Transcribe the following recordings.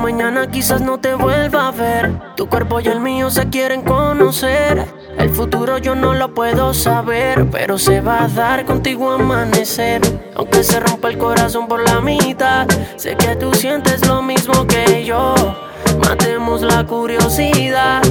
mañana quizás no te vuelva a ver. Tu cuerpo y el mío se quieren conocer. El futuro yo no lo puedo saber, pero se va a dar contigo amanecer. Aunque se rompa el corazón por la mitad, sé que tú sientes lo mismo que yo. Matemos la curiosidad,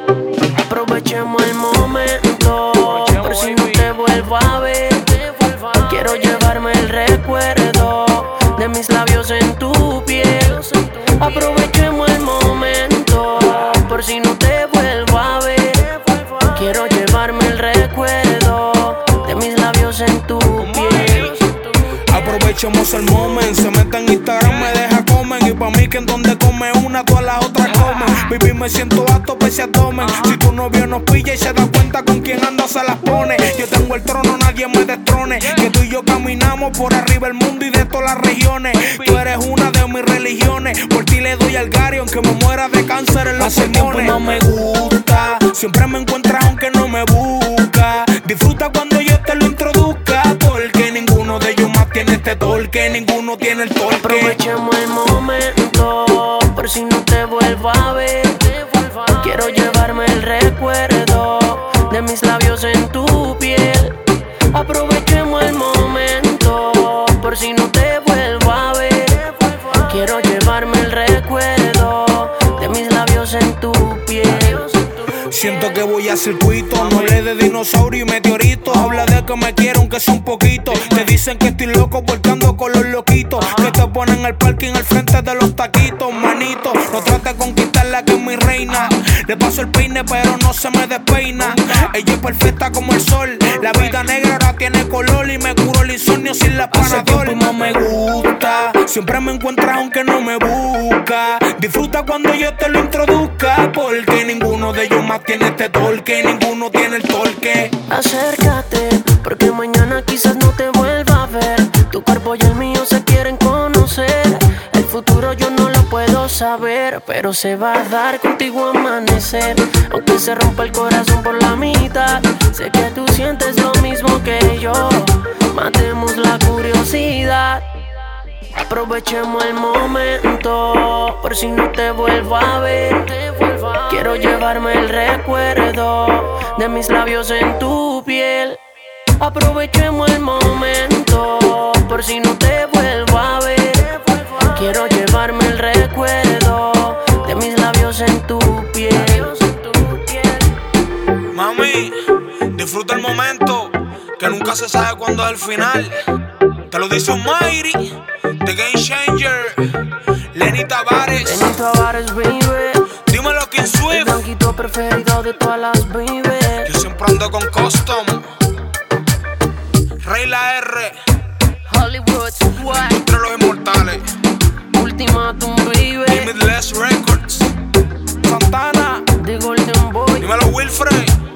aprovechemos el momento, por si no te vuelvo a ver. Quiero llevarme el recuerdo de mis labios en tu piel. Aprovechemos el momento, por si no te vuelvo a ver. Quiero llevarme el recuerdo de mis labios en tu piel. Aprovechemos el momento, se mete en Instagram, me deja comer. Y pa' mí que en donde come una, todas las otras comen. Vivir me siento a tope ese abdomen. Si tu novio nos pilla y se da cuenta con quién anda, se las pone. Yo tengo el trono, nadie me destrone. Que tú y yo caminamos por arriba del mundo y de todas las regiones. Tú eres una de mis religiones. Por ti le doy al Gary, aunque me muera de cáncer en los pulmones. No me gusta, siempre me encuentras aunque no me busca. Disfruta cuando yo te lo introduzca, porque ninguno de ellos más tiene este torque, ninguno tiene el torque. Aprovechemos el momento, por si no te vuelvo a ver. Quiero llevarme el recuerdo de mis labios en tu piel. Aprovechemos el momento, por si no te vuelvo a ver. Quiero llevarme el recuerdo de mis labios en tu piel. Siento que voy a circuito, no hablé de dinosaurio y meteoritos. Habla de que me quiero aunque sea un poquito. Te dicen que estoy loco porque ando con los loquitos, que te ponen el parking al frente de los taquitos. Manito, no trate de conquistarla que es mi reina. Le paso el peine pero no se me despeina. Ella es perfecta como el sol. La vida negra ahora tiene color y me curo el insomnio sin la Panadol. No me gusta, siempre me encuentras aunque no me busca. Disfruta cuando yo te lo introduzca, porque ninguno de ellos más tiene este torque, ninguno tiene el torque. Acércate, porque mañana quizás no te vuelva a ver. Tu cuerpo y el mío se quieren conocer. El futuro yo no lo puedo saber, pero se va a dar contigo amanecer. Aunque se rompa el corazón por la mitad, sé que tú sientes lo mismo que yo. Matemos la curiosidad, aprovechemos el momento, por si no te vuelvo a ver. Quiero llevarme el recuerdo de mis labios en tu piel. Aprovechemos el momento, por si no te vuelvo a ver. Quiero llevarme el recuerdo de mis labios en tu piel. Mami, disfruta el momento, que nunca se sabe cuándo es el final. Te lo dice Almighty, The Game Changer, Lenny Tavares. Lenny Tavares, baby. Dímelo, King Swift. El blanquito preferido de todas las baby. Yo siempre ando con Custom, Rey La R, Hollywood, what? entre los inmortales, Ultimatum, baby. Limitless Records, Santana. The Golden Boy. Dímelo, Wilfred.